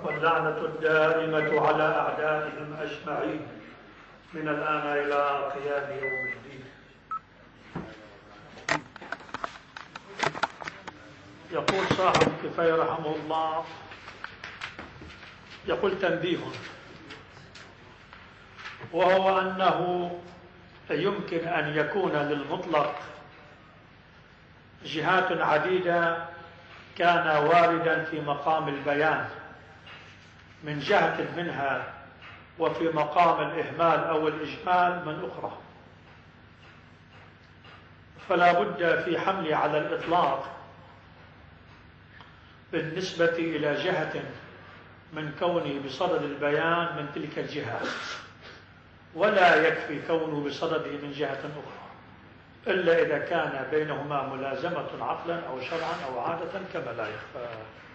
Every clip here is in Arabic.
واللعنة الدائمة على أعدائهم أجمعين من الآن إلى قيام يوم الدين. يقول صاحب كفاية رحمه الله، يقول تنبيه، وهو أنه يمكن أن يكون للمطلق جهات عديدة كان واردا في مقام البيان من جهة منها، وفي مقام الإهمال أو الإجمال من أخرى، فلا بد في حمله على الإطلاق بالنسبة إلى جهة من كونه بصدد البيان من تلك الجهات، ولا يكفي كونه بصدده من جهة أخرى إلا إذا كان بينهما ملازمة عقلا أو شرعا أو عادة كما لا يخفى.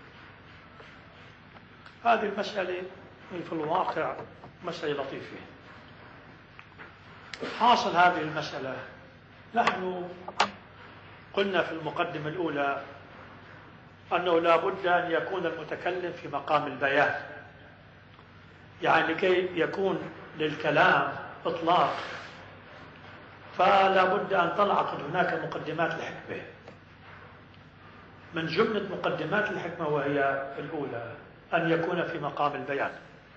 هذه المسألة في الواقع مسألة لطيفة. حاصل هذه المسألة، نحن قلنا في المقدمة الأولى أنه لا بد أن يكون المتكلم في مقام البيان، يعني لكي يكون للكلام إطلاق فلا بد أن تنعقد هناك مقدمات الحكمة. من جملة مقدمات الحكمة وهي الأولى أن يكون في مقام البيان،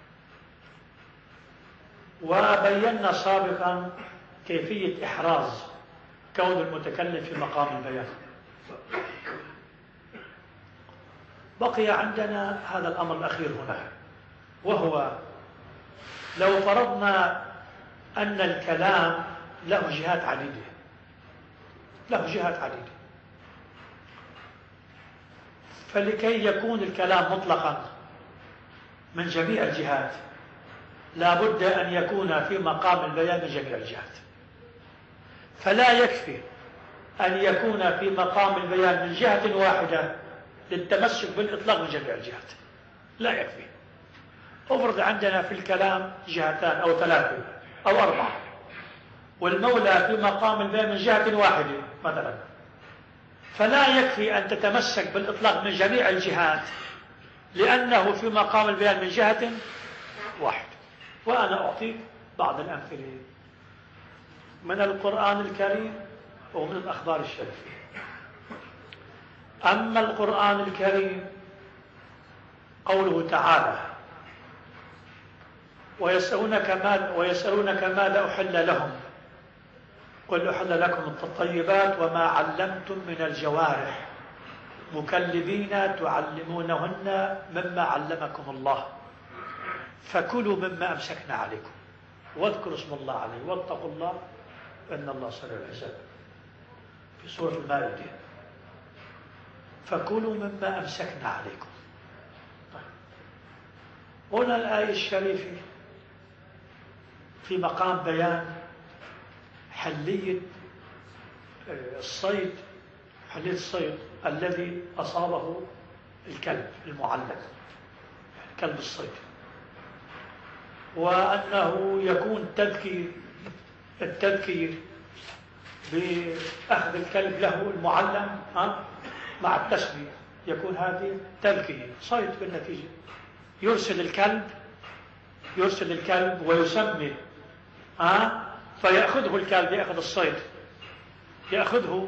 وبينا سابقا كيفية إحراز كون المتكلم في مقام البيان. بقي عندنا هذا الأمر الأخير هنا، وهو لو فرضنا أن الكلام له جهات عديدة، فلكي يكون الكلام مطلقا من جميع الجهات لا بد أن يكون في مقام البيان من جميع الجهات، فلا يكفي أن يكون في مقام البيان من جهة واحدة للتمسك بالإطلاق من جميع الجهات، لا يكفي. افرض عندنا في الكلام جهتان أو ثلاثة أو أربعة، والمولى في مقام البيان من جهة واحدة مثلا، فلا يكفي أن تتمسك بالإطلاق من جميع الجهات لأنه في مقام البيان من جهة واحدة. وأنا أعطيك بعض الأمثلة من القرآن الكريم ومن الأخبار الشريفة. أما القرآن الكريم قوله تعالى: ويسألونك ماذا أحل لهم قل أحل لكم الطيبات وما علمتم من الجوارح مكلبين تعلمونهن مما علمكم الله فكلوا مما أمسكنا عليكم واذكروا اسم الله عليه واتقوا الله إن الله سريع الحساب، في سورة المائدة. فكلوا مما أمسكنا عليكم. هنا الآية الشريفة في مقام بيان حلية الصيد الذي أصابه الكلب المعلم، كلب الصيد، وأنه يكون التذكير بأخذ الكلب له المعلم مع التسمية، يكون هذه تذكير صيد بالنتيجة. يرسل الكلب ويسمي فيأخذه الكلب، يأخذ الصيد، يأخذه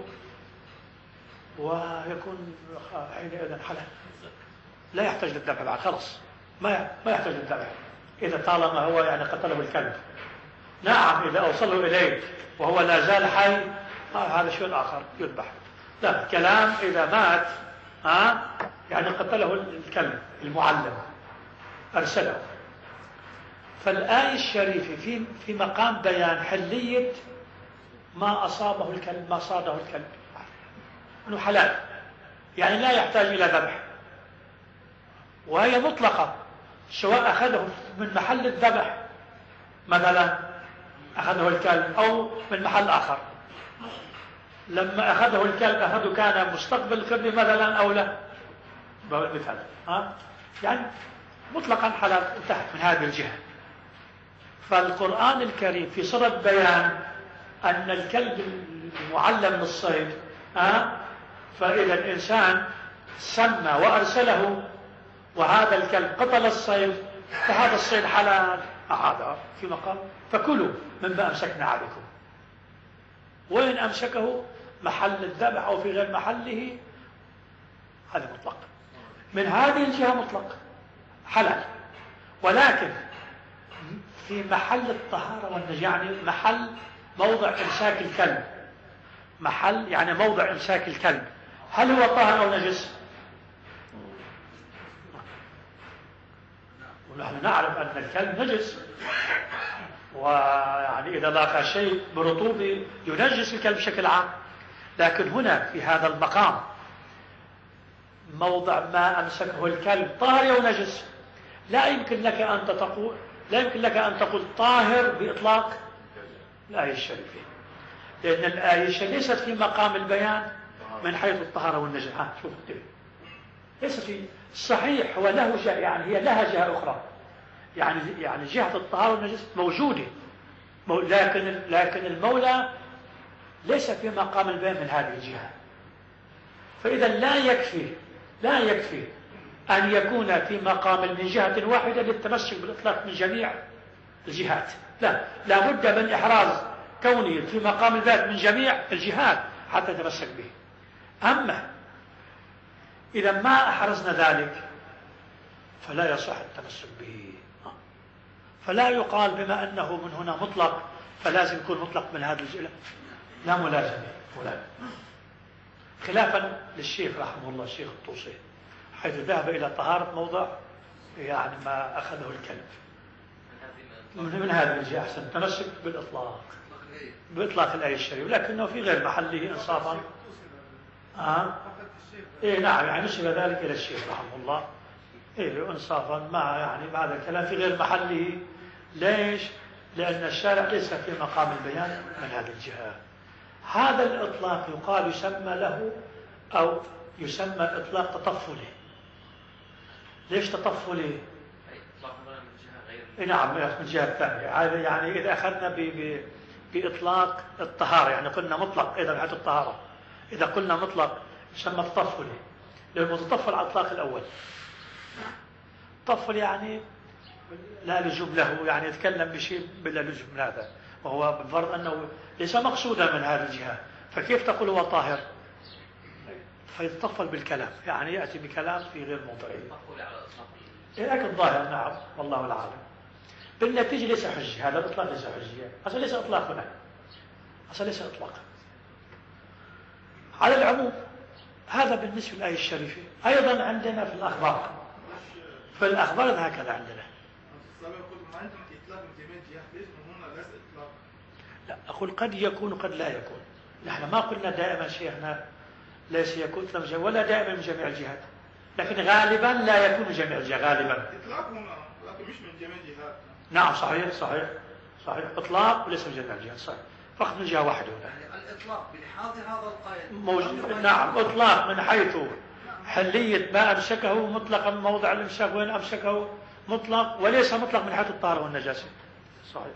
ويكون حينئذ حلال، لا يحتاج للذبح بعد، خلص ما يحتاج للذبح إذا طالما هو يعني قتله الكلب. نعم إذا أوصله إليه وهو لا زال حي هذا شيء آخر يذبح. لا، كلام إذا مات يعني قتله الكلب المعلم أرسله. فالآية الشريفة في مقام بيان حلية ما أصابه الكلب، ما صاده الكلب، أنه حلال، يعني لا يحتاج إلى ذبح، وهي مطلقة، سواء أخذه من محل الذبح مثلا أخذه الكلب أو من محل آخر. لما أخذه الكلب أخذه كان مستقبل القبلة مثلا أو لا، مثلا يعني مطلقا حلال، انتهت من هذه الجهة. فالقرآن الكريم في صدد بيان أن الكلب المعلم للصيد فإذا الإنسان سمى وأرسله وهذا الكلب قتل الصيد فهذا الصيد حلال، هذا في مقام فكلوا مما أمسكنا عليكم. وإن أمسكه محل الذبح أو في غير محله هذا مطلق، من هذه الجهة مطلق حلال. ولكن في محل الطهارة والنجاسة، يعني محل موضع إمساك الكلب، محل يعني موضع إمساك الكلب، هل هو طاهر أو نجس؟ ونحن نعرف أن الكلب نجس، ويعني إذا لاقى شيء برطوبة ينجس الكلب بشكل عام. لكن هنا في هذا المقام موضع ما أمسكه الكلب طاهر أو نجس، لا يمكن لك أن تقول طاهر بإطلاق الآية الشريفة، لأن الآية الشريفة ليست في مقام البيان من حيث الطهارة والنجاسة. شوف ليس في صحيح، هو له جهة، يعني هي لها جهة أخرى، يعني جهة الطهارة والنجاسة موجودة، لكن المولى ليس في مقام البيان من هذه الجهة. فإذا لا يكفي أن يكون في مقام من جهة واحدة للتمسك بالإطلاق من جميع الجهات، لا بد من إحراز كونه في مقام البيان من جميع الجهات حتى نتمسك به. أما إذا ما أحرزنا ذلك فلا يصح التمسك به، فلا يقال بما أنه من هنا مطلق فلازم يكون مطلق من هذا الجهة، لا ملازمة خلافا للشيخ رحمه الله الشيخ الطوسي، حيث ذهب إلى طهارة موضع يعني ما أخذه الكلب من هذه الجهة أحسن التمسك بإطلاق الآية الشريفة، لكنه في غير محله إنصافا. نعم، يعني نسب ذلك إلى الشيخ رحمه الله إنصافا مع هذا الكلام في غير محله. ليش؟ لأن الشارع ليس في مقام البيان من هذه الجهة. هذا الإطلاق يقال يسمى له أو يسمى إطلاق تطفلي. ليش تطفلي؟ إطلاق من جهة غير نعم، من جهة ثانية. يعني إذا أخذنا بإطلاق الطهارة، يعني قلنا مطلق إذا بحث الطهارة، إذا قلنا مطلق يسمى تطفلي، لأنه تطفل على الإطلاق الأول. طفل يعني لا لزوم له، يعني يتكلم بشيء بلا لزوم من هذا، وهو بالفرض أنه ليس مقصودا من هذه الجهة، فكيف تقول هو طاهر؟ فيتطفل بالكلام، يعني يأتي بكلام في غير موضعه. لكن الظاهر نعم والله العالم. بالنتيجة ليس حجة، هذا الإطلاق ليس حجية، أصلا ليس إطلاق هنا، أصلا ليس إطلاق. على العموم هذا بالنسبة للآية الشريفة. أيضا عندنا في الأخبار هكذا عندنا. لا، أقول قد يكون قد لا يكون. نحن ما قلنا دائما شيخنا ليس يكون ولا دائما من جميع الجهات، لكن غالبا لا يكون من جميع الجهات غالبا. إطلاق هنا لكن مش من جميع الجهات. نعم صحيح إطلاق وليس من جميع الجهات، صحيح، فقط من جهة واحدة هنا. يعني الإطلاق بلحاظ هذا القيد موجود. نعم، إطلاق من حيث حلية ما أمسكه مطلقا موضع الإمساك وين أمسكه مطلق، وليس مطلق من حيث الطهارة والنجاسة. صحيح.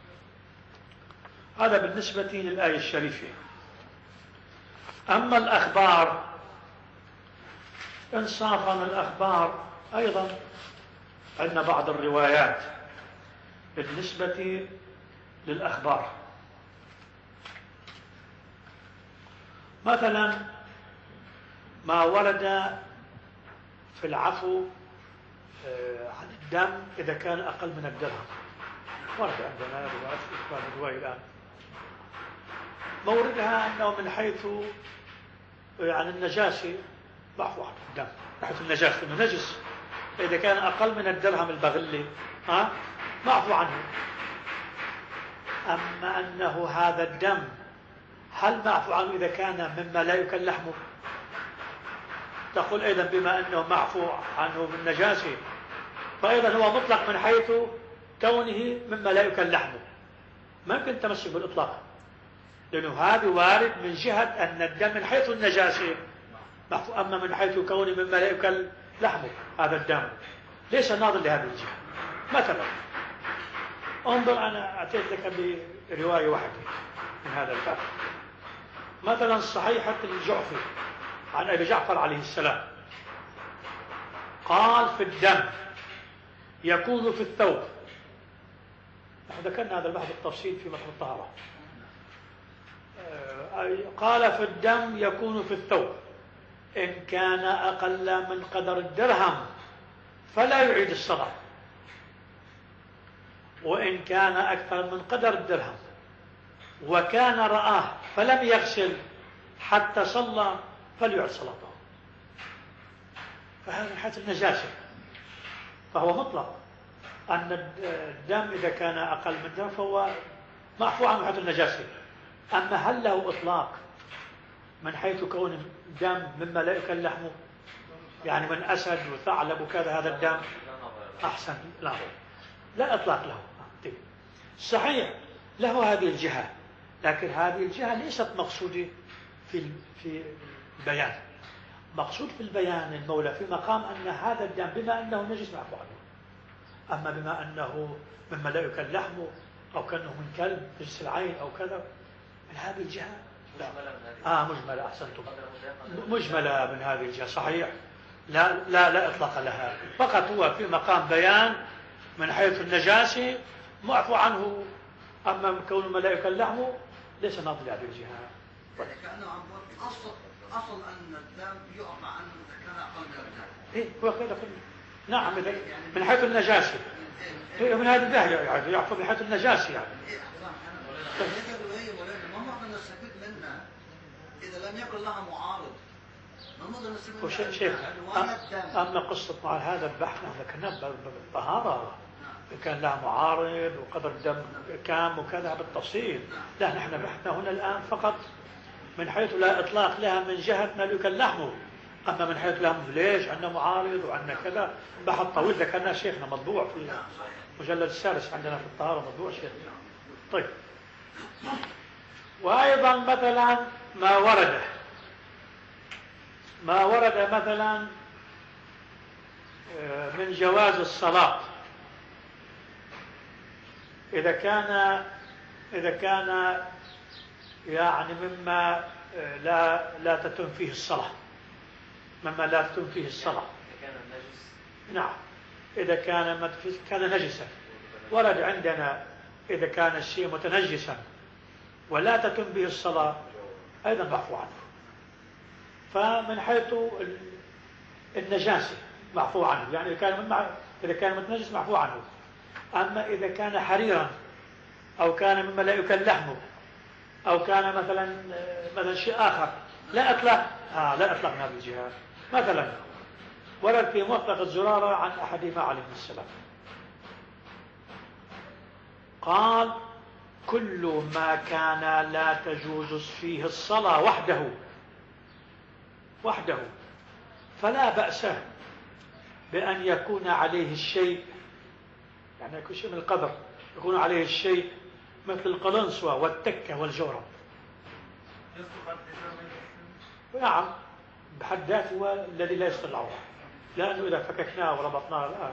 هذا بالنسبة للآية الشريفة. أما الأخبار، إنصافا الأخبار أيضا عندنا بعض الروايات بالنسبة للأخبار. مثلا ما ورد في العفو عن الدم إذا كان أقل من الدرهم، ورد عندنا رواية الآن موردها أنه من حيث يعني النجاسة معفو عن الدم، من حيث النجاسة إنه نجس، إذا كان أقل من الدرهم البغلي معفو عنه. أما أنه هذا الدم هل معفو عنه إذا كان مما لا يكل لحمه؟ تقول أيضا بما أنه معفو عنه بالنجاسة فأيضا هو مطلق من حيث كونه مما لا يكل لحمه، ما يمكن تمسك بالإطلاق، لأنه هذا وارد من جهة أن الدم من حيث النجاسة معفو، أما من حيث كونه مما لا يكل لحمه هذا الدم ليس ناظر لهذه الجهة. مثلا انظر، أنا أتيت لك برواية واحدة من هذا الباب، مثلا صحيحة الجعفي عن أبي جعفر عليه السلام قال في الدم يكون في الثوب. نحن ذكرنا هذا البحث بالتفصيل في مطلب الطهارة. قال في الدم يكون في الثوب إن كان أقل من قدر الدرهم فلا يعيد الصلاة، وإن كان أكثر من قدر الدرهم وكان رآه فلم يغسل حتى صلى فليعد صلاته. فهذا من حيث النجاسة، فهو مطلق أن الدم إذا كان أقل من الدم فهو معفو عنه من حيث النجاسة. أما هل له إطلاق من حيث كون الدم مما لا يؤكل لحمه، يعني من أسد وثعلب وكذا هذا الدم أحسن؟ لا إطلاق له. صحيح له هذه الجهة، لكن هذه الجهة ليست مقصودة في البيان. مقصود في البيان المولى في مقام أن هذا الدم بما أنه نجس معفو عنه، أما بما أنه مما لا يؤكل لحمه أو كأنه من كلب نجس العين أو كذا من هذه الجهة لا. مجملة، أحسنتم، مجملة من هذه الجهة، صحيح. لا إطلاق لها، فقط هو في مقام بيان من حيث النجاسة معفو عنه، أما من كون ما لا يؤكل لحمه ليس ناظر لهذه الجهة. يعني كأنه عم بقول أصل أن الدم يعفى عنه إذا كان أقل من الدم. إيه هو كذا. نعم، من حيث النجاسة. إيه من هذه الدهية يعني يعفى من حيث النجاسة يعني. ما نقدر نستفيد منها إذا لم يكن لها معارض. ما نقدر نستفيد منها. شيخ، أما قصة مع هذا البحث نحن ذكرناه بالطهارة، إن كان لها معارض وقدر الدم كام وكذا بالتفصيل. لا، نحن بحثنا هنا الآن فقط من حيث لا إطلاق لها من جهة ما يؤكل لحمه، أما من حيث لها ليش عندنا معارض وعندنا كذا بحث طويل ذكرناه شيخنا مطبوع في المجلد السادس عندنا في الطهارة مطبوع شيخنا. طيب، وأيضا مثلا ما ورد مثلا من جواز الصلاة إذا كان يعني مما لا تتم فيه الصلاة، مما لا تتم فيه الصلاة. نعم، إذا كان نجسا. ورد عندنا إذا كان الشيء متنجسا ولا تتم به الصلاة أيضا معفو عنه. فمن حيث النجاسة معفو عنه، يعني إذا كان متنجس معفو عنه. أما إذا كان حريرا أو كان مما لا يؤكل لحمه أو كان مثلا شيء آخر لا إطلاق من هذه الجهات. مثلا ورد في موثق الزرارة عن أحدهما عليه السلام قال: كل ما كان لا تجوز فيه الصلاة وحده فلا بأس بأن يكون عليه الشيء، يعني يكون شيء من القدر، يكون عليه الشيء مثل القلنسوة والتكة والجورب. نعم، بحد ذاته هو الذي لا يستر العورة، لأنه إذا فككناه وربطناه الآن.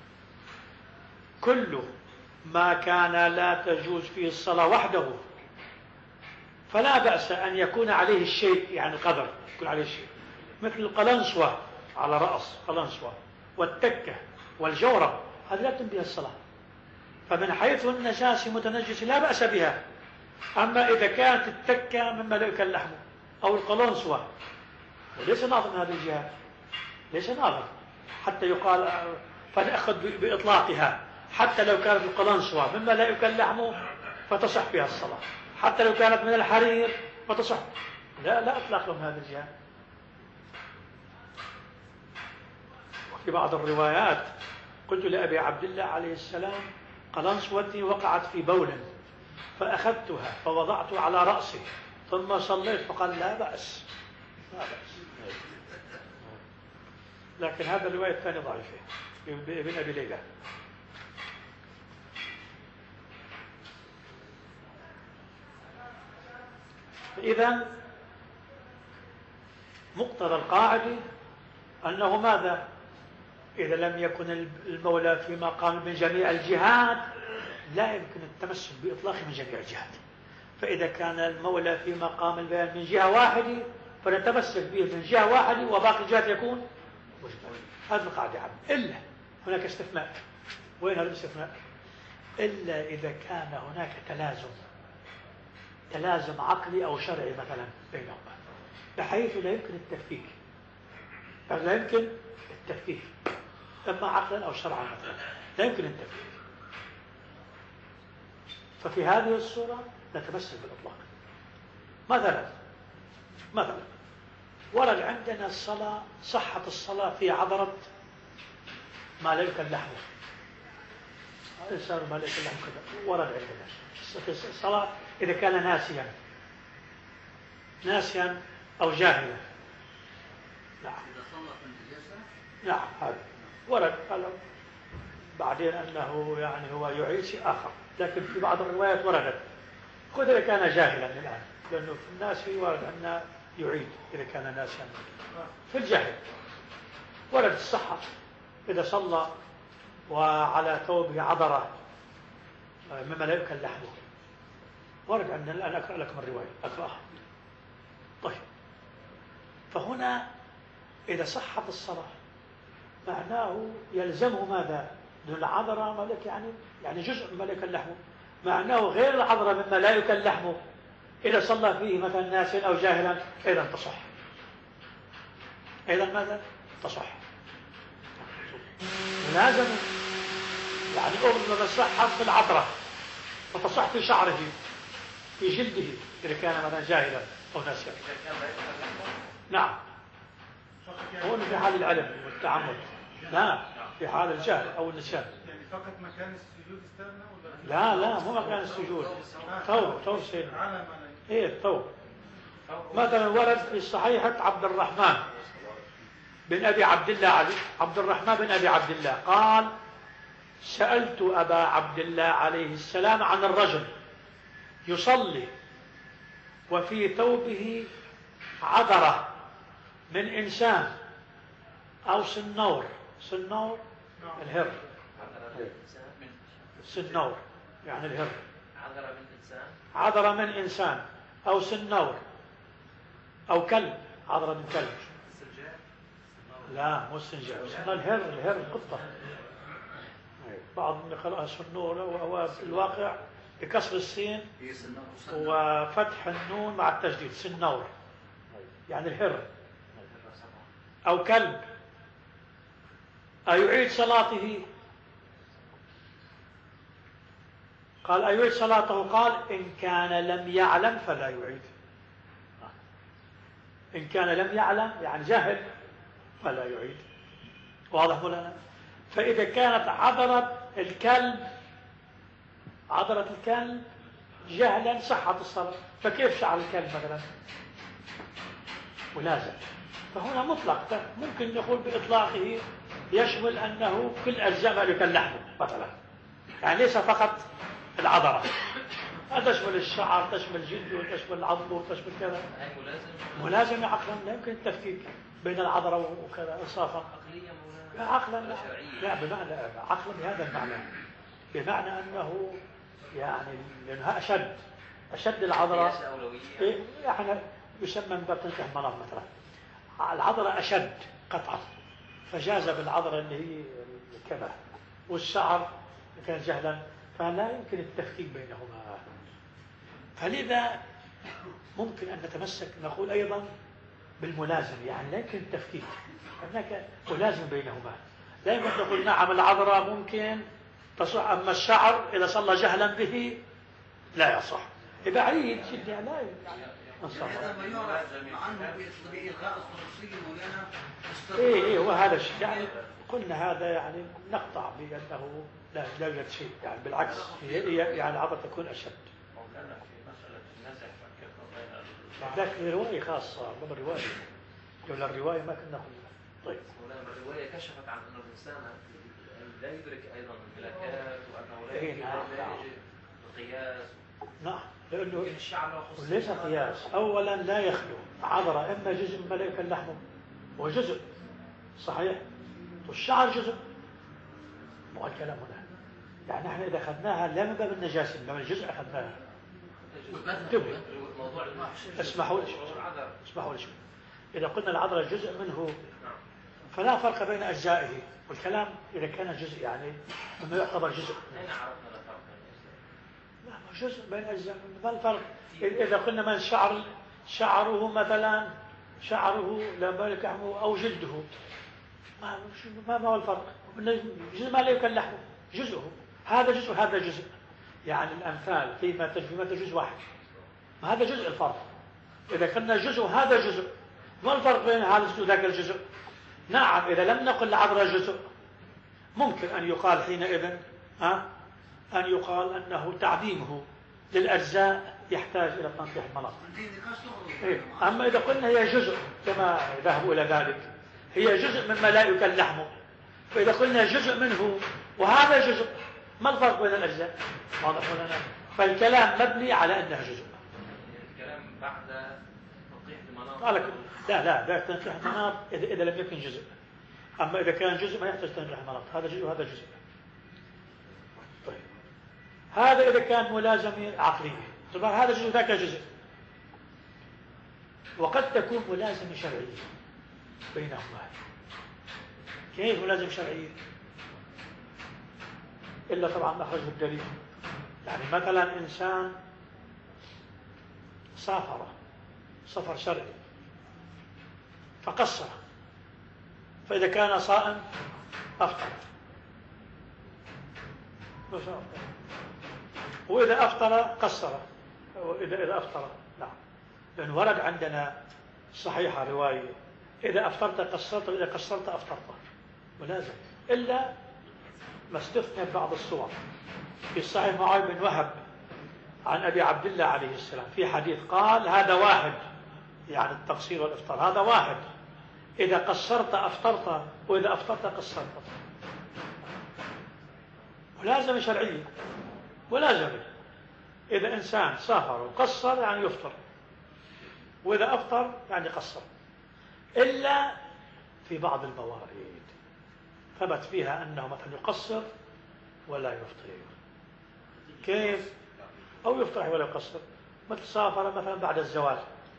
كل ما كان لا تجوز فيه الصلاة وحده فلا بأس أن يكون عليه الشيء، يعني القدر يكون عليه الشيء مثل القلنسوة على رأس قلنسوة والتكة والجورب، هذه لا تتم بها الصلاة. فمن حيث النجاسة متنجسة لا بأس بها. أما إذا كانت التكة مما لا يؤكل لحمه أو القلنسوة، وليس ناظر من هذه الجهات، ليس ناظر حتى يقال فنأخذ بإطلاقها. حتى لو كانت القلنسوة مما لا يؤكل لحمه فتصح فيها الصلاة، حتى لو كانت من الحرير فتصح. لا إطلاق له من هذه الجهات. وفي بعض الروايات قلت لأبي عبد الله عليه السلام: قلنسوتي وقعت في بول فأخذتها فوضعت على رأسي ثم صليت، فقال: لا بأس. لكن هذا الرواية الثانية ضعيفة ابن أبي ليلى. إذن مقتضى القاعدة أنه ماذا؟ إذا لم يكن المولى في مقام من جميع الجهات لا يمكن التمسك بإطلاقه من جميع الجهات. فإذا كان المولى في مقام البيان من جهة واحدة فنتمسك به من جهة واحدة وباقي الجهات يكون مجمل. هذه القاعدة عامة. إلا هناك استثناء. وين هذا الاستثناء؟ إلا إذا كان هناك تلازم عقلي أو شرعي مثلا بينهما، بحيث لا يمكن التفكيك. لا يمكن التفكيك، إما عقلا أو شرعا مثلا لا يمكن التفكيك. ففي هذه الصورة نتمسك بالإطلاق. مثلا ورد عندنا الصلاة، صحة الصلاة في عذرة ما لا يؤكل لحمه. الإنسان ما لا يؤكل لحمه كذا ورد عندنا الصلاة إذا كان ناسيا أو جاهلا. نعم. إذا صلى في النجاسة. نعم هذا ورد. بعدين أنه يعني هو يعيد شيء آخر، لكن في بعض الروايات وردت خذ إذا كان جاهلا الآن، لأنه في الناس ورد أنه يعيد إذا كان ناسيا. في الجهل ورد الصحة إذا صلى وعلى ثوبه عذرة مما لا يؤكل لحمه. ورد عندنا الآن أقرأ لكم الرواية أقرأها. طيب، فهنا إذا صحت الصلاة معناه يلزمه ماذا؟ العذرة ملك يعني جزء مما لا يؤكل لحمه، معناه غير العذرة مما لا يؤكل لحمه إذا صلى فيه مثلا ناسيا أو جاهلا أيضا تصح. أيضا ماذا؟ تصح. لازم يعني أغلب الصحة في العذرة وتصح في شعره في جلده إذا كان مثلا جاهلا أو ناسيا. نعم، هون في حال العلم والتعمد. لا، في حال الجهل أو النسيان. يعني فقط مكان السجود استثنى ولا؟ لا مو مكان السجود. ثوب سيدنا. على ما ايه الثوب. مثلا ورد في صحيحة عبد الرحمن بن أبي عبد الله عبد الرحمن بن أبي عبد الله قال: سألت أبا عبد الله عليه السلام عن الرجل يصلي وفي ثوبه عذرة من إنسان أو سنور الهر. سنور يعني الهر. عذرة من إنسان أو سنور أو كلب. عذرة من كلب. لا مو السنجاب، الهر القطة. بعض من خلقها سنور، وهو في الواقع بكسر السين وفتح النون مع التجديد سنور يعني الهر أو كلب. أيعيد صلاته؟ قال أيعيد صلاته؟ قال: إن كان لم يعلم فلا يعيد. إن كان لم يعلم يعني جهل فلا يعيد. واضح مولانا؟ فإذا كانت عذرة الكلب جهلا صحت الصلاة، فكيف شعر الكلب مثلا؟ ولازم. فهنا مطلق، ممكن نقول بإطلاقه يشمل أنه كل أجزاء ما يؤكل لحمه مثلا، يعني ليس فقط العذرة، تشمل الشعر، تشمل الجلد، تشمل العظم، تشمل كذا. ملازم عقلا، لا يمكن التفكيك بين العذرة وكذا إنصافا. لا عقلا، لا بمعنى عقلا بهذا المعنى، بمعنى أنه يعني لأنها أشد العذرة. يعني يسمى من باب تنكح المناط مثلا، العذرة أشد قطعا، فجاز بالعذرة اللي هي كذا، والشعر كان جهلا، فلا يمكن التفكيك بينهما. فلذا ممكن أن نتمسك نقول أيضا بالملازم، يعني لا يمكن التفكيك، هناك ملازم بينهما. لا يمكن نقول نعم العذرة ممكن تصح، أما الشعر إذا صلى جهلا به لا يصح. بعيد جدا لا هذا ما يعرف عنه بإلغاء الخصوصية مولانا. إيه وهذا الشيء يعني قلنا هذا يعني نقطع بأنه لا يوجد شيء، يعني بالعكس يعني العذرة تكون أشد. لكن الرواية خاصة من الرواية، لولا الرواية ما كنا قلنا. طيب الرواية كشفت عن أن الإنسان لا يدرك أيضا الملكات، وأنه لا يجب القياس. نعم، لأنه ليس قياس. أولا لا يخلو عذرة إما جزء مما لا يؤكل لحمه وجزء صحيح، والشعر جزء. مو الكلام هنا، يعني نحن إذا أخذناها لا من باب النجاسة، إنما الجزء أخذناها. انتبهوا، اسمحوا لي شوي. إذا قلنا العذرة جزء منه فلا فرق بين أجزائه، والكلام إذا كان جزء يعني أنه يعتبر جزء. أين عرفنا لا فرق بين الأجزاء؟ لا جزء بين أجزاء، ما الفرق؟ إذا قلنا من شعره مثلا، شعره لا لحمه أو جلده، ما هو الفرق؟ جزء ما لا يكل لحمه، جزءه، هذا جزء وهذا جزء، يعني الأمثال فيما جزء واحد، هذا جزء الفرق. إذا كنا جزء وهذا جزء، ما الفرق بين هذا الجزء وذاك الجزء؟ نعم، إذا لم نقل العذراء جزء ممكن أن يقال حينئذ أن يقال أنه تعظيمه للأجزاء يحتاج إلى تنقيح المناطق. أما إذا قلنا هي جزء كما ذهبوا إلى ذلك، هي جزء مما لا يكل لحمه، فإذا قلنا جزء منه وهذا جزء، ما الفرق بين الأجزاء؟ واضح لنا؟ فالكلام مبني على أنه جزء. الكلام بعد تنقيح المناطق. لا ده تنقيح المناطق إذا لم يكن جزء. أما إذا كان جزء ما يحتاج تنقيح المناطق، هذا جزء وهذا جزء. طيب هذا إذا كان ملازمة عقلية، طبعا هذا جزء وذاك جزء. وقد تكون ملازمة شرعية بينهما. كيف ملازمة شرعية؟ إلا طبعا ما أخرجه الدليل. يعني مثلا إنسان سافر سفر شرعي فقصر، فإذا كان صائم أفطر، وإذا أفطر قصر، إذا أفطر نعم، لأن ورد عندنا صحيحة رواية إذا أفطرت قصرت وإذا قصرت أفطرت، ولازم إلا ما استثنى بعض الصور. في صحيح معاوية بن وهب عن أبي عبد الله عليه السلام في حديث قال هذا واحد، يعني التقصير والإفطار هذا واحد، إذا قصرت أفطرت وإذا أفطرت قصرت. ولازم شرعية، ولازم إذا إنسان سافر وقصر يعني يفطر، وإذا أفطر يعني قصر، إلا في بعض الموارد ثبت فيها أنه مثلا يقصر ولا يفطر. كيف؟ أو يفطر ولا يقصر، مثل سافر مثلا بعد الزوال،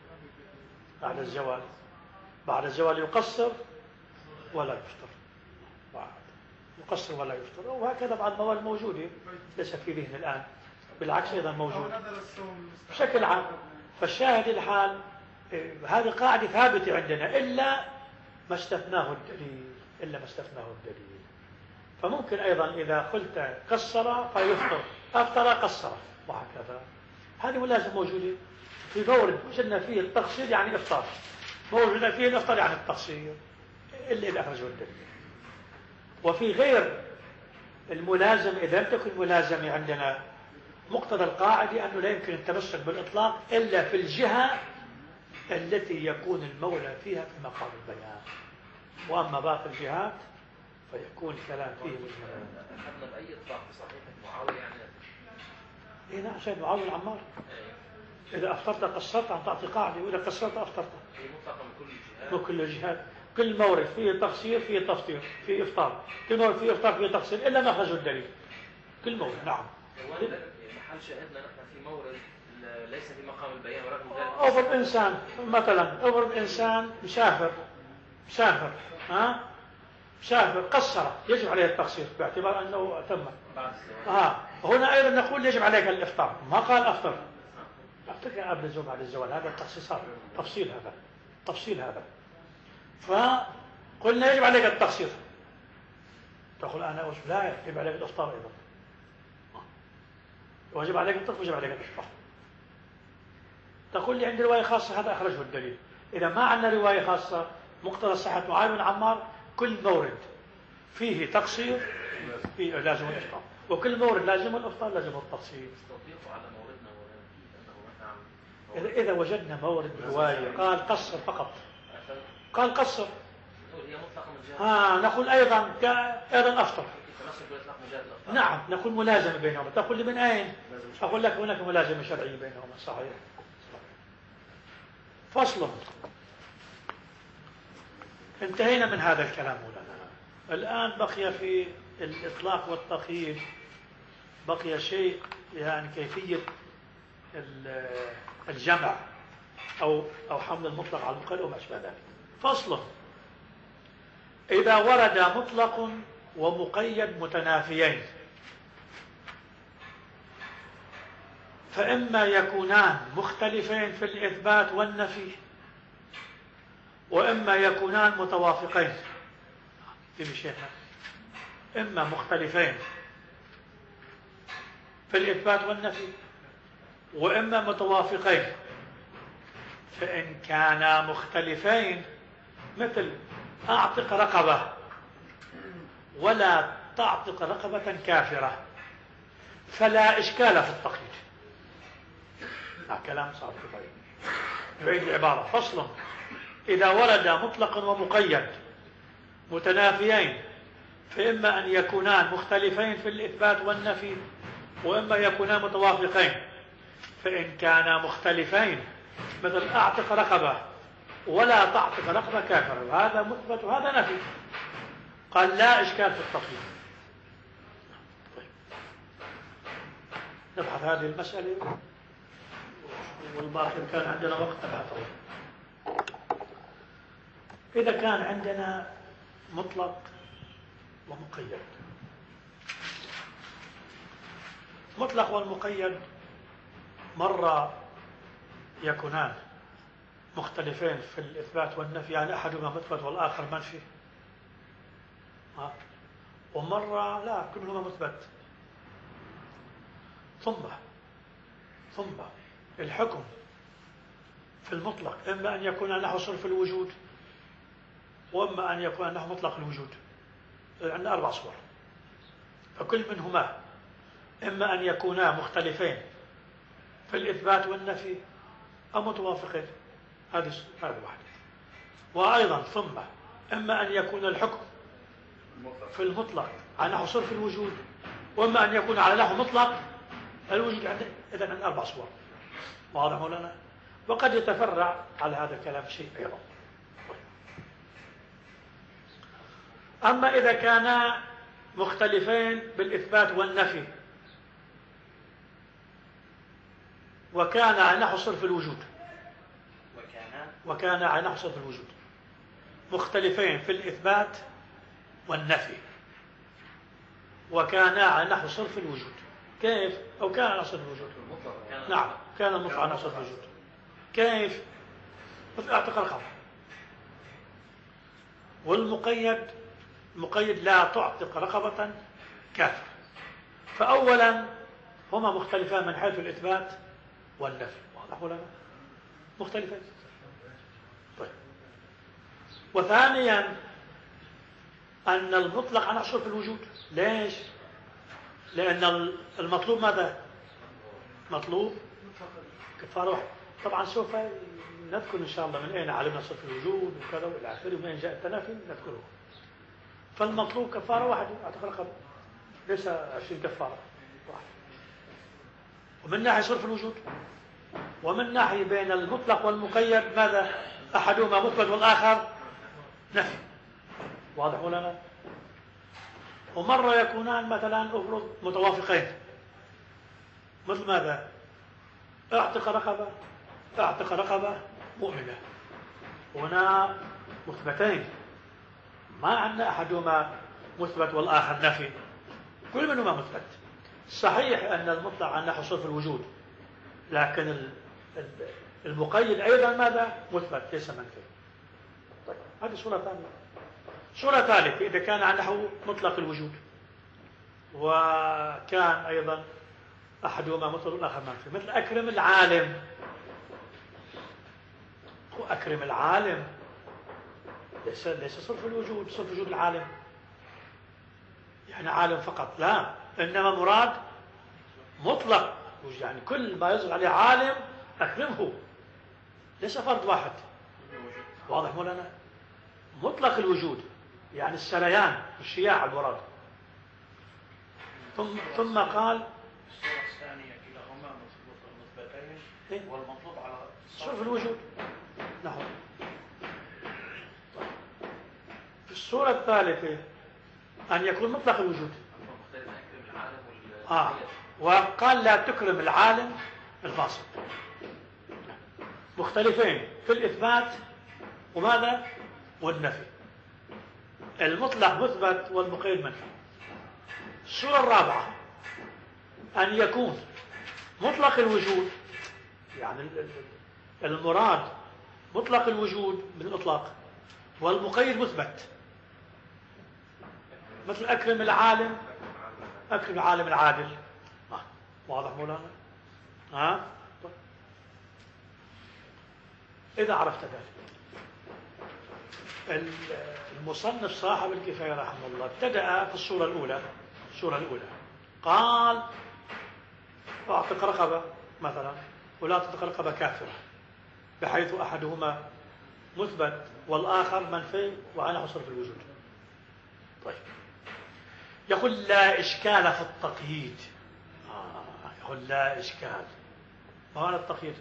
بعد الزوال يقصر ولا يفطر، يقصر ولا يفطر، وهكذا بعض المواد موجودة ليس في ذهن الآن، بالعكس أيضا موجود بشكل عام. فالشاهد الحال هذه قاعدة ثابتة عندنا إلا ما استثناه الدليل. فممكن أيضا إذا قلت قصر فيفطر، أفطر قصر، وهكذا. هذه ملازم موجودة في مورد وجدنا فيه التقصير يعني إفطار، موجودة فيه الإفطار يعني التقصير، إلا إذا أخرجه الدليل. وفي غير الملازم إذا لم تكن ملازمة عندنا مقتضى القاعدة أنه لا يمكن التمسك بالإطلاق إلا في الجهة التي يكون المولى فيها في مقام البيان، وأما باقي الجهات فيكون الكلام فيه مجملا. أخذنا بأي إطلاق في صحيحة معاوية يعني؟ إيه نعم، شاهد معاوية العمار إذا أفطرت قصرت عن تعطي قاعدة، وإذا قصرت أفطرت. هي مطلقة من كل الجهات؟ من كل الجهات، كل مورد فيه تقصير فيه تفطير فيه إفطار، كل مورد فيه إفطار فيه تقصير إلا ما أخرجه الدليل، كل مورد. نعم. محل شاهدنا نحن في مورد ليس في مقام البيان ورغم ذلك. أفرض إنسان مثلا، أفرض إنسان مسافر مسافر قصر، يجب عليه التقصير باعتبار أنه تم بعد الزواج. هنا أيضا نقول يجب عليك الإفطار، ما قال أفطر قبل الزواج بعد الزواج، هذا التخصيصات تفصيل هذا. فقلنا يجب عليك التقصير، تقول أنا لا يجب عليك الإفطار أيضا، ويجب عليك الطرف ويجب عليك الإفطار. تقول لي عندي رواية خاصة، هذا أخرجه الدليل. إذا ما عندنا رواية خاصة مقتضى صحة معاوية بن عمار كل مورد فيه تقصير فيه لازم الإفطار، وكل مورد لازم الإفطار لازم التقصير. تطبيقه على موردنا أنه إذا وجدنا مورد رواية قال قصر فقط، قال قصر، هي مطلقة من جهة. نقول أيضا أفطر. نعم، نقول ملازمة بينهما. تقول لي من أين؟ أقول لك هناك ملازمة شرعية بينهما. صحيح. فصل. انتهينا من هذا الكلام مولانا. الآن بقي في الإطلاق والتقييد بقي شيء، يعني كيفية الجمع أو حمل المطلق على المقيد وما أشبه ذلك. فصل. إذا ورد مطلق ومقيد متنافيين فإما يكونان مختلفين في الإثبات والنفي، وإما يكونان متوافقين. إما مختلفين في الإثبات والنفي، وإما متوافقين. فإن كانا مختلفين مثل أعتق رقبة ولا تعتق رقبة كافرة فلا إشكال في التقييد. كلام صار في طريق. نعيد العبارة. فصل: إذا ورد مطلق ومقيد متنافيين فإما أن يكونان مختلفين في الإثبات والنفي، وإما يكونان متوافقين. فإن كانا مختلفين مثل أعتق رقبة ولا تعتق رقبة كافرة، هذا مثبت وهذا نفي، قال لا إشكال في التقييد. نبحث هذه المسألة، والباقي كان عندنا وقت نبحثه. إذا كان عندنا مطلق ومقيد، مطلق والمقيد مرة يكونان مختلفين في الإثبات والنفي، يعني أحدهما مثبت والآخر منفي، ومرة لا، كلهما مثبت. ثم الحكم في المطلق إما أن يكون أنه صرف الوجود، وإما أن يكون أنه مطلق الوجود. عندنا 4 صور، فكل منهما إما أن يكونا مختلفين في الإثبات والنفي أو متوافقين. هذا واحد. وأيضا ثم إما أن يكون الحكم في المطلق على نحو صرف الوجود، وإما أن يكون على نحو مطلق الوجود. إذن عندنا 4 صور. واضح مولانا؟ وقد يتفرع على هذا الكلام شيء أيضا. أما إذا كانا مختلفين بالإثبات والنفي وكان على نحو صرف الوجود، وكان على نحو صرف الوجود، مختلفين في الإثبات والنفي وكان على نحو صرف الوجود. كيف؟ أو كان على صرف الوجود. نعم، كان المطلق على صرف الوجود. كيف؟ مثل أعتق رقبة. والمقيد لا تعتق رقبة كافر. فأولا هما مختلفان من حيث الإثبات والنفي. واضح ولا لا؟ مختلفين. طيب. وثانيا أن المطلق عن صرف الوجود. ليش؟ لأن المطلوب ماذا؟ مطلوب كفارة واحد. طبعا سوف نذكر إن شاء الله من أين علمنا صرف الوجود وكذا وإلى آخره، ومن أين جاء التنافي نذكره. فالمطلوب كفارة واحدة، أعتق رقبة، ليس 20 كفارة واحد. ومن ناحية صرف الوجود، ومن ناحية بين المطلق والمقيد ماذا؟ أحدهما مثبت والآخر نفي. واضح ولا لا؟ ومرة يكونان مثلا أفرض متوافقين، مثل ماذا؟ اعتق رقبة مؤمنة. هنا مثبتين، ما عندنا أحدهما مثبت والآخر نفي، كل منهما مثبت. صحيح أن المطلق عن نحو صرف الوجود، لكن المقيد أيضا ماذا؟ مثبت ليس منفي. طيب، هذه صورة ثانية. صورة ثالثة إذا كان عن نحو مطلق الوجود وكان أيضا أحدهما مثبت والآخر منفي، مثل أكرم العالم. هو أكرم العالم ليس صرف الوجود، صرف وجود العالم يعني عالم فقط، لا، إنما مراد مطلق، يعني كل ما يظهر عليه عالم أكرمه، ليس فرد واحد. واضح مولانا؟ مطلق الوجود يعني السريان والشياع المراد. ثم قال الصورة الثانية كلاهما مثبتين والمطلوب على صرف الوجود. نعم. في الصورة الثالثة أن يكون مطلق الوجود. وقال لا تكرم العالم الفاسق. مختلفين في الإثبات وماذا؟ والنفي. المطلق مثبت والمقيد منفي. الصورة الرابعة أن يكون مطلق الوجود، يعني المراد مطلق الوجود بالإطلاق، والمقيد مثبت، مثل أكرم العالم، أكرم العالم العادل. واضح مولانا؟ إذا عرفت ذلك، المصنف صاحب الكفاية رحمه الله ابتدأ في الصورة الأولى. قال أعتق رقبة مثلا، ولا تطق رقبة كافرة، بحيث أحدهما مثبت والآخر منفي وأنا حصر في الوجود. طيب، يقول لا إشكال في التقييد. يقول لا إشكال. ما معنى التقييد؟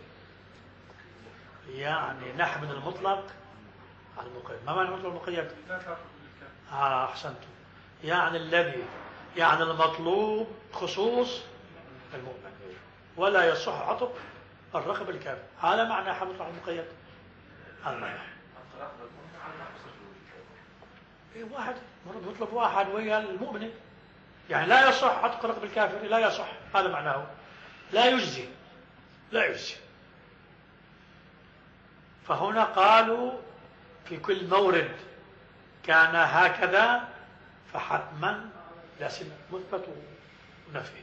يعني نحمل المطلق على المقيد. ما معنى المطلق المقيد؟ أحسنتم. يعني يعني المطلوب خصوص المؤمن، ولا يصح عطق الرقبة الكافر. هذا معنى حمل على المقيد. هذا معنى. واحد يطلب واحد ويا المؤمن، يعني لا يصح عتق رقبة الكافر، لا يصح. هذا معناه لا يجزي. فهنا قالوا في كل مورد كان هكذا فحتما لازم مثبت ونفي.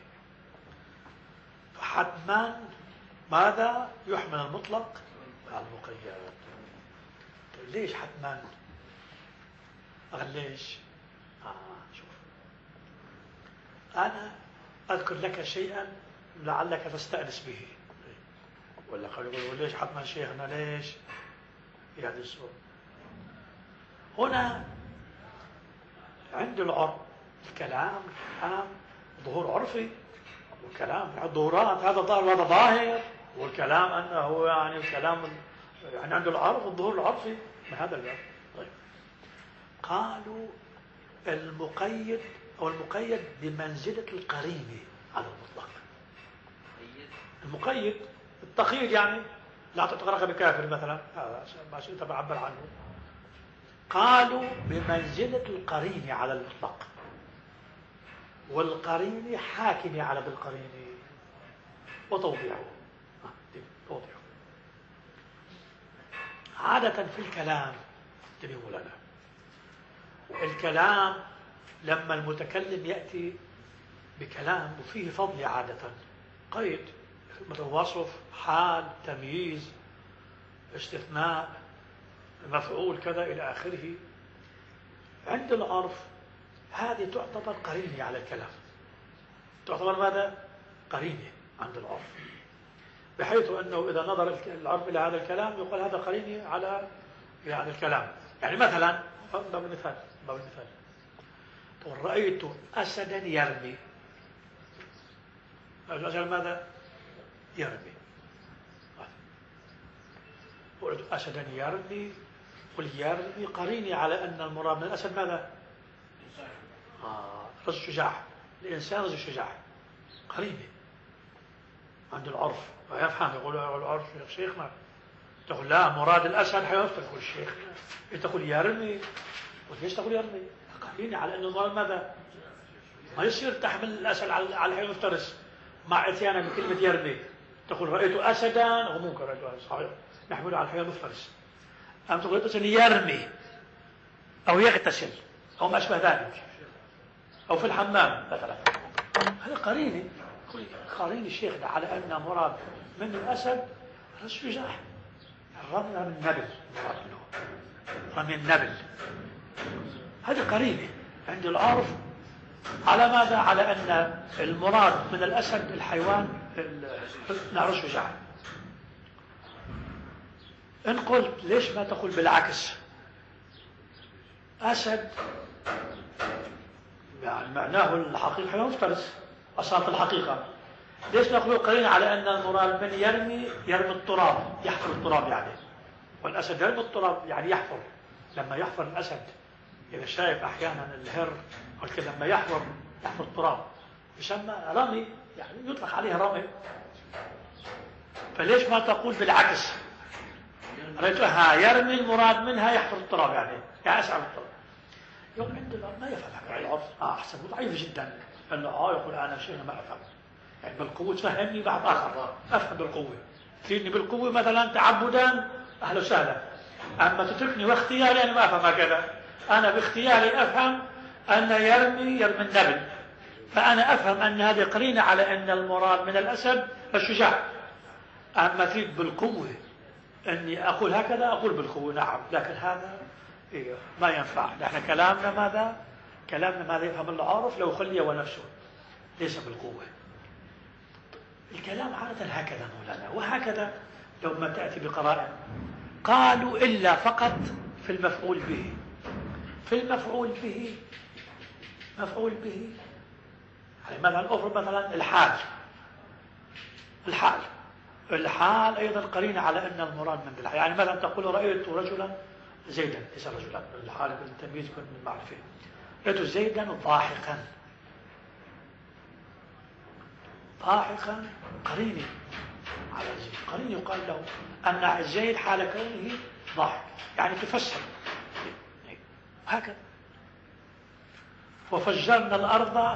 فحتما ماذا؟ يحمل المطلق على المقيد. ليش حتما؟ ليش؟ شوف، أنا أذكر لك شيئا لعلك تستأنس به. ولا قالوا ليش حتما شيخنا؟ ليش في هذه الصورة؟ هنا عند العرف الكلام ظهور عرفي، والكلام الظهورات هذا ظاهر وهذا ظاهر، والكلام أنه يعني الكلام يعني عند العرف الظهور العرفي من هذا الباب. طيب، قالوا المقيد أو المقيد بمنزلة القرينة على المطلق. المقيد التقييد يعني لا تعتق رقبة كافر مثلا، هذا ما شئت بعبر عنه. قالوا بمنزلة القرينة على المطلق، والقرينة حاكمة على بالقرينة. وتوضيحه عادة في الكلام، انتبهوا لنا، الكلام لما المتكلم يأتي بكلام وفيه فضل عادة، قيد مثل وصف، حال، تمييز، استثناء، مفعول كذا إلى آخره، عند العرف هذه تعتبر قرينة على الكلام. تعتبر ماذا؟ قرينة عند العرف، بحيث أنه إذا نظر العرف إلى هذا الكلام يقول هذا قرينة على يعني الكلام. يعني مثلا باب المثال تقول رأيت أسدا يرمي. الأسد ماذا؟ يرمي. قلت أسدا يرمي، قل يرمي قريني على أن المراد من الأسد ماذا؟ رجل شجاع. الإنسان رجل شجاع، قريني عند العرف. يفهم يقول العرف شيخنا، تقول لا مراد الأسد حيوفتر. تقول الشيخ تقول يرمي، وليش تقول يرمي؟ قريني على أن المراد ماذا؟ ما يصير تحمل الأسد على الحيوان المفترس مع اتيانا بكلمة يرمي. تقول رأيت أسدا، أو ممكن رأيت أسدا صحيح نحمله على الحيوان المفترس. أم تقول رأيت يرمي أو يغتسل أو ما أشبه ذلك، أو في الحمام مثلا. هذا قرينة. قرينة شيخنا على أن مراد من الأسد رجل شجاع، الرمي من النبل، رمي النبل. هذه قرينة عند العرف على ماذا؟ على أن المراد من الأسد الحيوان رجل شجاع. إن قلت ليش ما تقول بالعكس؟ أسد يعني معناه الحقيقة حيوان مفترس أصالة الحقيقة. ليش نقول قرينة على أن المراد من يرمي التراب، يحفر التراب يعني، والأسد يرمي التراب يعني يحفر. لما يحفر الأسد، إذا شايف أحيانا الهر والكذا لما يحفر التراب يسمى رمي، يعني يطلق عليه رمي. فليش ما تقول بالعكس؟ رأيتها يرمي المراد منها يحفر التراب، يعني أسعى التراب. يوم عندنا ما يفهم العرف أحسن ضعيف جدا، أنه يقول أنا شيء ما أفهم، يعني بالقوة تفهمني بعض آخر أفهم بالقوة، تفيدني بالقوة مثلا تعبدا أهلا وسهلا، أما تتركني واختياري أنا ما أفهم هكذا، أنا باختياري أفهم أن يرمي النبل، فأنا أفهم أن هذه قرينة على أن المراد من الأسد الشجاع. أما تريد بالقوة أني أقول هكذا أقول بالقوة نعم، لكن هذا ما ينفع. نحن كلامنا ماذا؟ كلامنا ماذا يفهم العارف لو خلي ونفسه ليس بالقوة. الكلام عادة هكذا مولانا، وهكذا لو ما تأتي بقرائن قالوا إلا فقط في المفعول به. في المفعول به مفعول به يعني مثلا أفرض مثلا الحال أيضا قرينة على أن المراد من الحال، يعني مثلا تقول رأيت رجلا زيدا، ليس رجلا، الحال بالتمييز يكون من المعرفة، رأيت زيدا ضاحكا قرينة على زيد، قرينة يقال له أن زيد حال كونه ضاحك، يعني تفسر هكذا. وفجرنا الأرض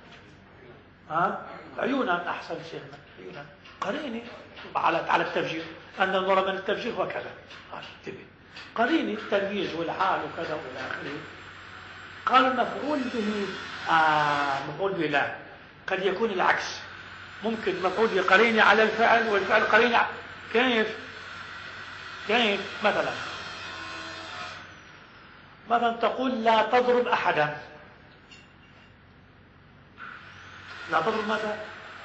عيونا، أحسن شيخنا عيونا، قرينة على التفجير، أن المراد من التفجير هو كذا، قرينة التمييز والحال وكذا وإلى آخره. قال المفعول به مفعول به لا، قد يكون العكس، ممكن مفعول به قرينة على الفعل والفعل قرينة. كيف مثلا تقول لا تضرب أحدا، لا تضرب ماذا؟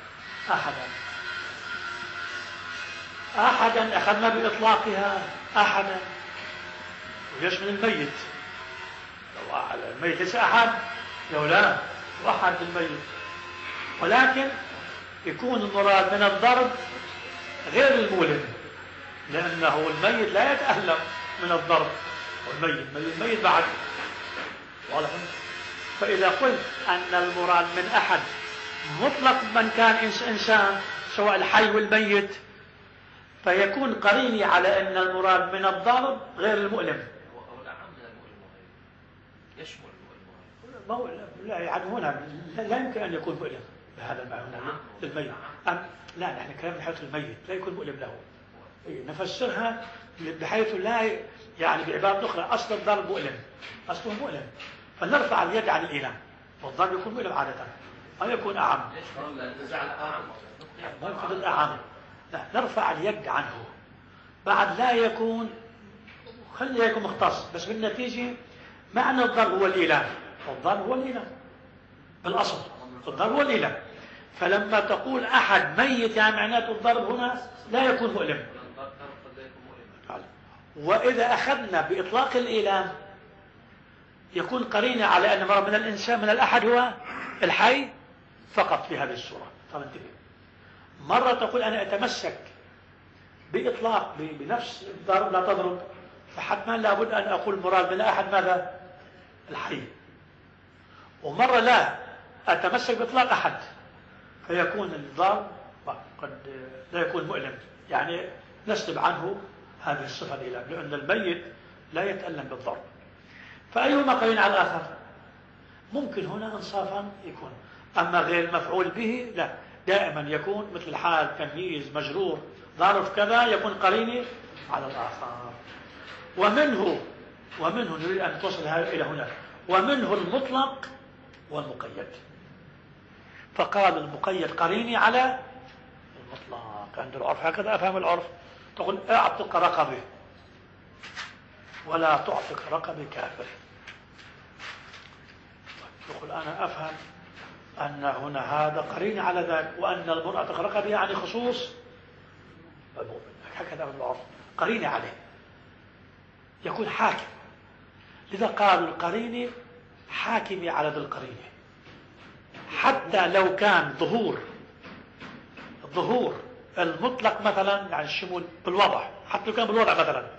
أحدا أخذنا بإطلاقها أحدا ويشمل الميت، لو الميت ليس أحد لو لا أحد الميت، ولكن يكون المراد من الضرب غير المؤلم، لأنه الميت لا يتألم من الضرب، والميت بعد واضح. فإذا قلت أن المراد من أحد مطلق من كان إنسان سواء الحي والميت، فيكون قريني على أن المراد من الضرب غير المؤلم. أو الأعم من المؤلم يشمل المؤلم. لا يعني هنا لا يمكن أن يكون مؤلم بهذا المعنى للميت. لا نحن كلامنا حيث الميت لا يكون مؤلم له، نفسرها بحيث لا يعني بعبارة أخرى أصل الضرب مؤلم، أصله مؤلم، فنرفع اليد عن الإيلام، والضرب يكون مؤلم عادة، ما يكون أعم. ما يكون الأعم، لا نرفع اليد عنه، بعد لا يكون خليه يكون مختص، بس بالنتيجة معنى الضرب هو الإيلام، والضرب هو الإيلام بالأصل، الضرب هو الإيلام. فلما تقول أحد ميت يعني معناته الضرب هنا لا يكون مؤلم. وإذا أخذنا بإطلاق الإيلام يكون قرينة على أن مرة من الإنسان من الأحد هو الحي فقط في هذه الصورة. طب انتبه، مرة تقول أنا أتمسك بإطلاق بنفس الضرب لا تضرب، فحتما لابد أن أقول مراد من أحد ماذا؟ الحي. ومرة لا أتمسك بإطلاق أحد، فيكون الضرب قد لا يكون مؤلم، يعني نسلب عنه هذه الصفة الإيلام، لأن الميت لا يتألم بالضرب. فأيهما قرين على الآخر؟ ممكن هنا إنصافا يكون، أما غير المفعول به لا، دائما يكون مثل حال تمييز مجرور ظرف كذا يكون قريني على الآخر. ومنه نريد أن توصل إلى هنا، ومنه المطلق والمقيد. فقال المقيد قريني على المطلق عند العرف، هكذا أفهم العرف. تقول أعتق رقبه ولا تعتق رقبه كافر، تقول أنا أفهم أن هنا هذا قرين على ذلك، وأن المرأة رقبه يعني خصوص المؤمن، هكذا أفهم العرف، قرين عليه يكون حاكم. لذا قالوا القرين حاكم على ذي القرينة، حتى لو كان ظهور المطلق مثلا يعني الشمول بالوضع، حتى لو كان بالوضع مثلا،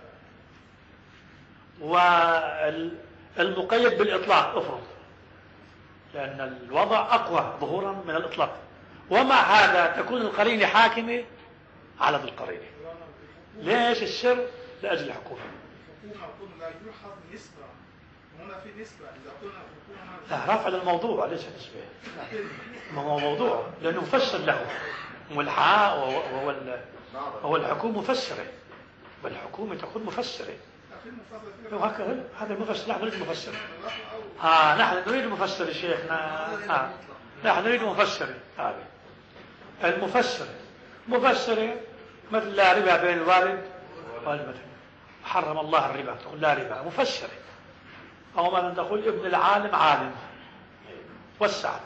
والمقيد بالإطلاق افرض، لأن الوضع أقوى ظهورا من الإطلاق، ومع هذا تكون القرينة حاكمة على ذي القرينة. ليش السر؟ لأجل الحكومة. لا يلحظ نسبة هنا في نسبة إذا قلنا لا، رافع للموضوع ليس نسبة. ما هو موضوع لأنه مفسر له. والحاء هو الحكومة مفسرة، والحكومة تكون مفسرة. هذا المفسر. نحن نريد مفسر. نحن نريد مفسر شيخنا. نحن نريد مفسر. هذا المفسر مفسر مثل لا ربا بين الوالد والمدن، حرم الله الربا، تقول لا ربا مفسر. أو مثلا تقول ابن العالم عالم، وسعت.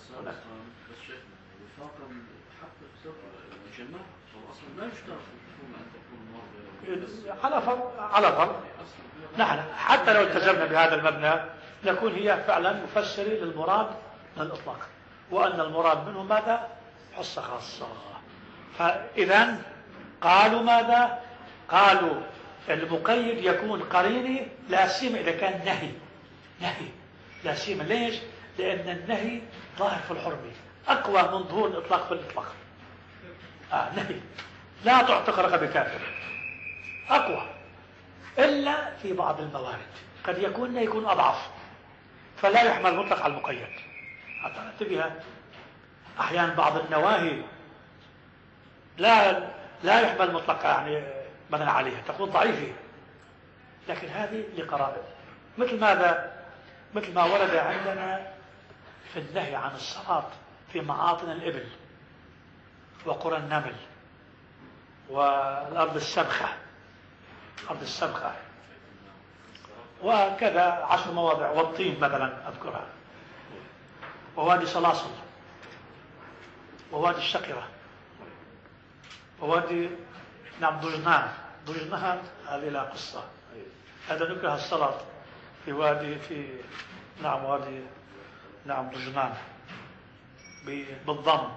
على فرض نحن حتى لو التزمنا بهذا المبنى نكون هي فعلا مفسرة للمراد من الإطلاق، وأن المراد منه ماذا؟ حصة خاصة. فإذا قالوا ماذا؟ قالوا المقيد يكون قريني لا سيما إذا كان نهي لا سيما. ليش؟ لأن النهي ظاهر في الحرمة أقوى من ظهور الإطلاق في الإطلاق. نهي لا تعتق رقبة كافر أقوى، إلا في بعض الموارد قد يكون أضعف، فلا يحمل مطلق على المقيد. حتى انتبه، أحيانا بعض النواهي لا يحمل مطلق يعني بناء عليها، تكون ضعيفة، لكن هذه لقرائن. مثل ماذا؟ مثل ما ورد عندنا في النهي عن الصلاة في معاطن الإبل وقرى النمل والأرض السبخة، وكذا 10 مواضع، والطين مثلا أذكرها، ووادي صلاصل، ووادي الشقرة، ووادي ضجنان هذه لها قصة. هذا نكره الصلاة في وادي وادي ضجنان بالضم.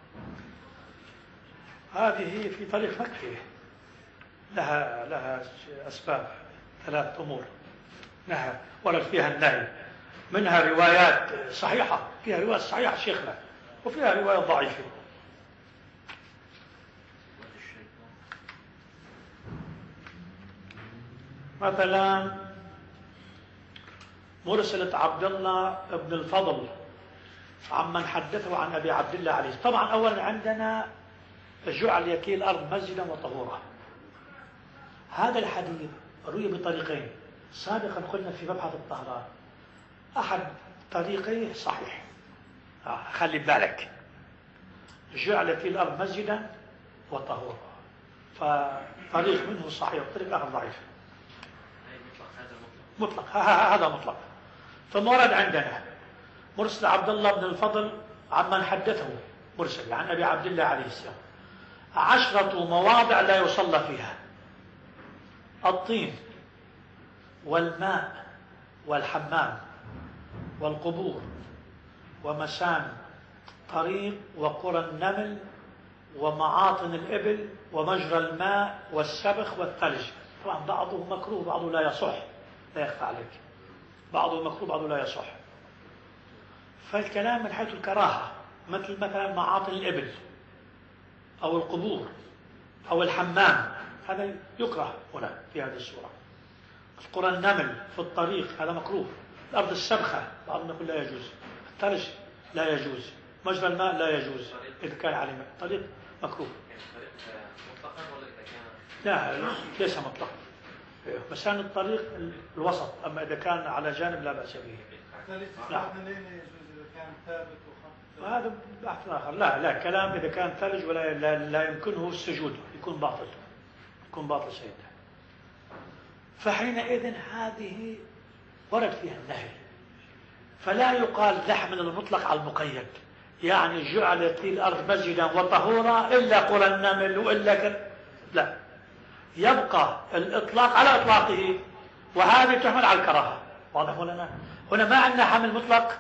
هذه في طريق مكة، لها أسباب، 3 أمور ورد فيها النهي. منها روايات صحيحة، فيها روايات صحيحة شيخنا، وفيها روايات ضعيفة. مثلا مرسلة عبد الله بن الفضل عمن حدثه عن أبي عبد الله عليه. طبعا أولا عندنا جعل يكي الأرض مسجدا وطهورا. هذا الحديث روي بطريقين. سابقا قلنا في مبحث الطهارة أحد طريقيه صحيح، خلي بالك، جعل يكي الأرض مسجدا وطهورا، فطريق منه صحيح وطريق آخر ضعيف. مطلق هذا مطلق. ثم ورد عندنا مرسل عبد الله بن الفضل عمن حدثه مرسل عن أبي عبد الله عليه السلام 10 مواضع لا يصلى فيها: الطين والماء والحمام والقبور ومسام طريق وقرى النمل ومعاطن الإبل ومجرى الماء والسبخ والثلج. طبعا بعضه مكروه بعضه لا يصح، لا يخفى عليك، بعضه مكروه بعضه لا يصح. فالكلام من حيث الكراهة مثلا معاطن الإبل أو القبور أو الحمام، هذا يكره هنا في هذه الصورة. قرى النمل في الطريق هذا مكروه. الأرض السبخة بعضهم يقول لا يجوز. الثلج لا يجوز. مجرى الماء لا يجوز إذا كان عليه ماء. الطريق مكروه. مطلقا ولا إذا كان؟ لا ليس مطلقا، بس كان الطريق الوسط، أما إذا كان على جانب لا بأس به. نعم. إذا كان ثابت هذا بحث آخر. لا كلام إذا كان ثلج ولا لا يمكنه السجود يكون باطل سيدنا. فحينئذ هذه ورد فيها النهي، فلا يقال يحمل المطلق على المقيد، يعني جعلت لي الأرض مسجدا وطهورا إلا قرى النمل وإلا كذا، لا، يبقى الإطلاق على إطلاقه، وهذه تحمل على الكراهة. واضح لنا؟ هنا ما عندنا حمل مطلق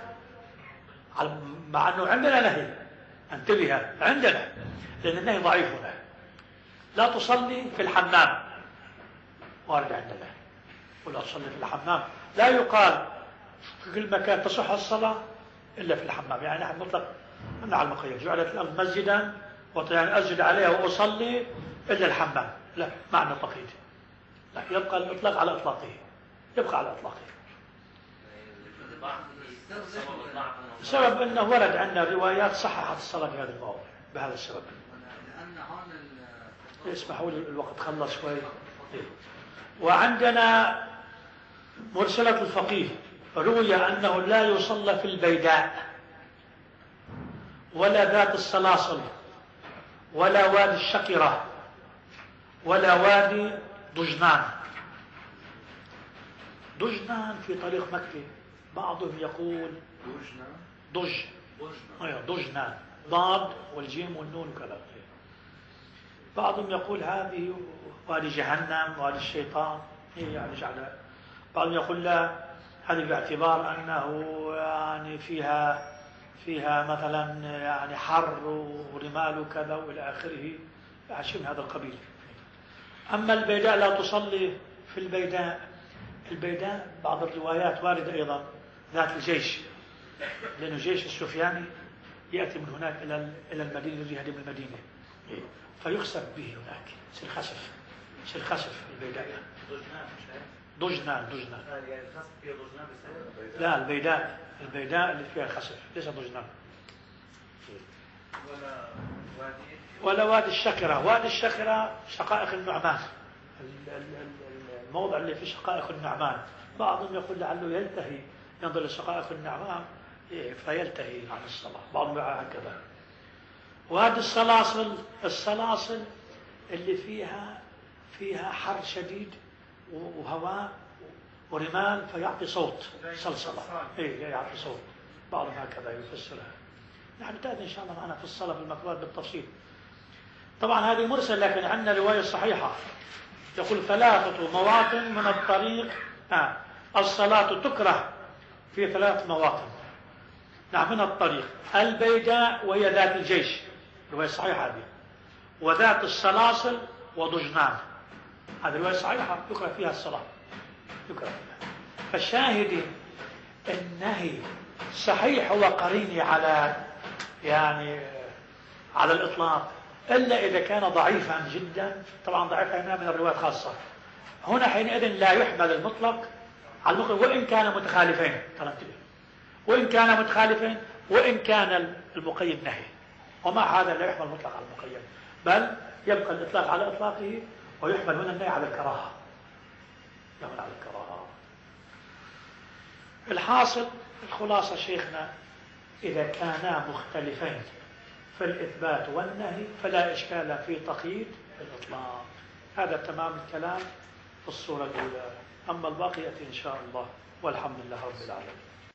مع أنه عندنا نهي. انتبه، عندنا، لأن النهي ضعيف هنا. لا تصلي في الحمام، وارد عندنا، ولا تصلي في الحمام. لا يقال في كل مكان تصح الصلاة إلا في الحمام، يعني نحن مطلق من على المقيد. جعلت الأرض مسجدا يعني أسجد عليها وأصلي إلا الحمام، لا، معنى تقييد، لا، يبقى الإطلاق على إطلاقه، الضعف سبب الضعف السبب أنه ورد عندنا روايات صححت الصلاة في هذا الموضع بهذا السبب. لأن هون اسمحوا لي الوقت خلص شوي. وعندنا مرسلة الفقيه روي أنه لا يصلى في البيداء ولا ذات السلاصل ولا وادي الشقرة ولا وادي ضجنان. ضجنان في طريق مكة، بعضهم يقول ضجنان، ضاد والجيم والنون وكذا. بعضهم يقول هذه وادي جهنم وادي الشيطان، يعني جعل. بعضهم يقول لا، هذه باعتبار أنه يعني فيها مثلا يعني حر ورمال وكذا وإلى آخره، يعني شيء من هذا القبيل. أما البيداء لا تصلي في البيداء. البيداء بعض الروايات واردة أيضا ذات الجيش، لأن الجيش السفياني يأتي من هناك إلى المدينة الذي يهدم المدينة، فيخسف به هناك، يصير خسف البيداء. ضجنان لا، البيداء اللي فيها خسف، ليس ضجنان. ولا وادي الشقرة. وادي الشقرة شقائق النعمان، الموضع اللي فيه شقائق النعمان. بعضهم يقول لعله ينتهي، ينظر لشقائق النعمان فيلتهي عن الصلاة، بعضهم هكذا. وادي السلاصل اللي فيها حر شديد وهواء ورمال فيعطي صوت صلصلة، يعطي صوت. بعضهم هكذا يفسرها. نحن تأتي إن شاء الله معنا في الصلاة في المكروهات بالتفصيل. طبعا هذه مرسل، لكن عندنا رواية صحيحة يقول 3 مواطن من الطريق الصلاة تكره في 3 مواطن. نعم، من الطريق: البيداء وهي ذات الجيش، رواية صحيحة هذه، وذات السلاصل وضجنان. هذه رواية صحيحة يكره فيها الصلاة، يكره فيها. فالشاهد النهي صحيح وقريني على الإطلاق، إلا إذا كان ضعيفا جدا. طبعا ضعيفا هنا من الروايات خاصة. هنا حينئذ لا يحمل المطلق على المطلق، وإن كان متخالفين. وإن كان متخالفين، وإن كان المقيد نهي. ومع هذا لا يحمل المطلق على المقيد، بل يبقى الإطلاق على إطلاقه، ويحمل هنا النهي على الكراهة. يحمل على الكراهة. الحاصل، الخلاصة شيخنا، إذا كانا مختلفين في الإثبات والنهي فلا إشكال في تقييد الإطلاق. هذا تمام الكلام في الصورة الأولى. أما الباقي يأتي إن شاء الله، والحمد لله رب العالمين.